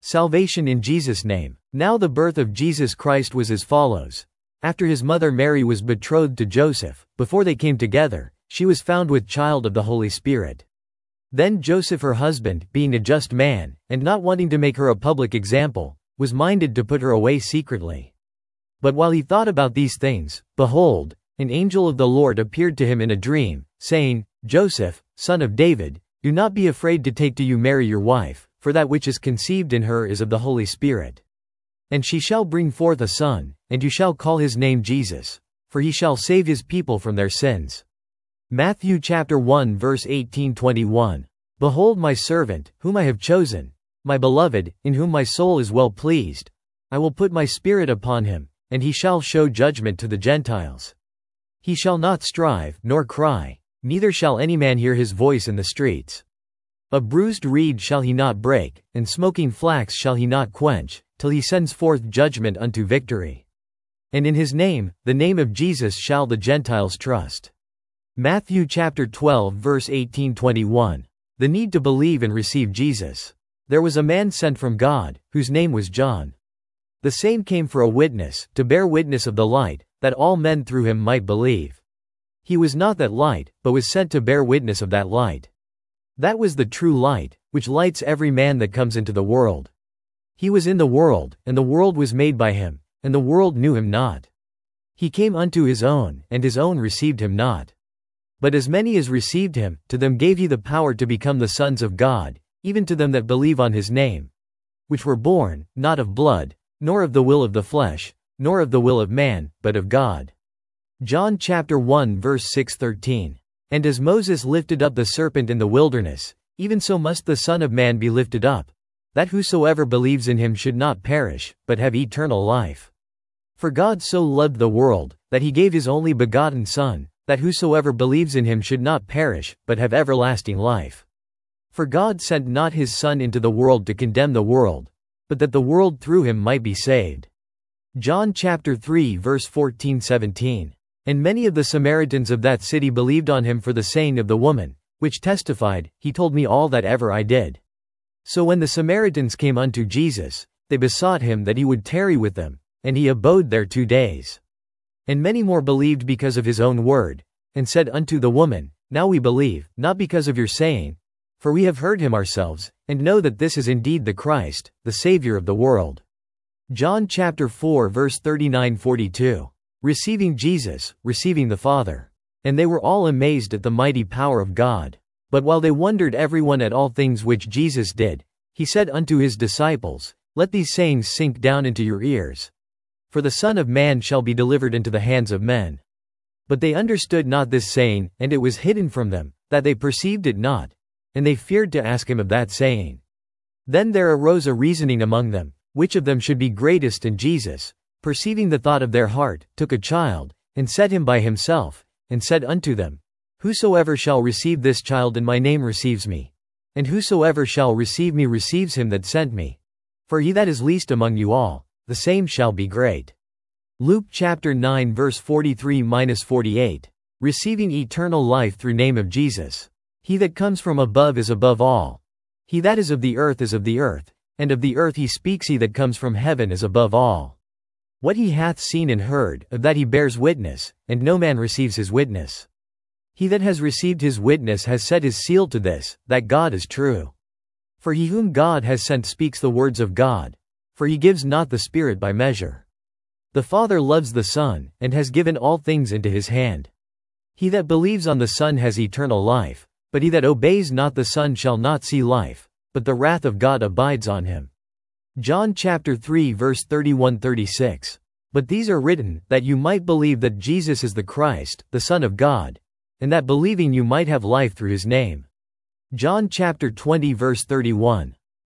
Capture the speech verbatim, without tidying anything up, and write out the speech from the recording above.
Salvation in Jesus' name. Now the birth of Jesus Christ was as follows. After his mother Mary was betrothed to Joseph, before they came together, she was found with child of the Holy Spirit. Then Joseph her husband, being a just man, and not wanting to make her a public example, was minded to put her away secretly. But while he thought about these things, behold, an angel of the Lord appeared to him in a dream, saying, Joseph, son of David, do not be afraid to take to you Mary your wife, for that which is conceived in her is of the Holy Spirit. And she shall bring forth a son, and you shall call his name Jesus, for he shall save his people from their sins. Matthew chapter one verse eighteen to twenty-one. Behold my servant, whom I have chosen, my beloved, in whom my soul is well pleased. I will put my spirit upon him, and he shall show judgment to the Gentiles. He shall not strive, nor cry, neither shall any man hear his voice in the streets. A bruised reed shall he not break, and smoking flax shall he not quench, till he sends forth judgment unto victory. And in his name, the name of Jesus, shall the Gentiles trust. Matthew chapter twelve verse eighteen to twenty-one. The need to believe and receive Jesus. There was a man sent from God, whose name was John. The same came for a witness, to bear witness of the light, that all men through him might believe. He was not that light, but was sent to bear witness of that light. That was the true light, which lights every man that comes into the world. He was in the world, and the world was made by him, and the world knew him not. He came unto his own, and his own received him not. But as many as received him, to them gave he the power to become the sons of God, even to them that believe on his name, which were born, not of blood, nor of the will of the flesh, nor of the will of man, but of God. John chapter one verse six to thirteen. And as Moses lifted up the serpent in the wilderness, even so must the Son of Man be lifted up, that whosoever believes in him should not perish, but have eternal life. For God so loved the world, that he gave his only begotten Son, that whosoever believes in him should not perish, but have everlasting life. For God sent not his Son into the world to condemn the world, but that the world through him might be saved. John chapter three verse fourteen to seventeen. And many of the Samaritans of that city believed on him for the saying of the woman, which testified, He told me all that ever I did. So when the Samaritans came unto Jesus, they besought him that he would tarry with them, and he abode there two days. And many more believed because of his own word, and said unto the woman, Now we believe, not because of your saying, for we have heard him ourselves, and know that this is indeed the Christ, the Savior of the world. John chapter four verse thirty-nine to forty-two. Receiving Jesus, receiving the Father. And they were all amazed at the mighty power of God. But while they wondered every one at all things which Jesus did, he said unto his disciples, Let these sayings sink down into your ears. For the Son of Man shall be delivered into the hands of men. But they understood not this saying, and it was hidden from them, that they perceived it not, and they feared to ask him of that saying. Then there arose a reasoning among them, which of them should be greatest, and Jesus, perceiving the thought of their heart, took a child, and set him by himself, and said unto them, Whosoever shall receive this child in my name receives me, and whosoever shall receive me receives him that sent me. For he that is least among you all, the same shall be great. Luke chapter nine verse forty-three to forty-eight. Receiving eternal life through name of Jesus. He that comes from above is above all. He that is of the earth is of the earth, and of the earth he speaks. He that comes from heaven is above all. What he hath seen and heard, of that he bears witness, and no man receives his witness. He that has received his witness has set his seal to this, that God is true. For he whom God has sent speaks the words of God, for he gives not the Spirit by measure. The Father loves the Son, and has given all things into his hand. He that believes on the Son has eternal life, but he that obeys not the Son shall not see life, but the wrath of God abides on him. John chapter three verse thirty-one to thirty-six. But these are written, that you might believe that Jesus is the Christ, the Son of God, and that believing you might have life through his name. John chapter twenty verse thirty-one.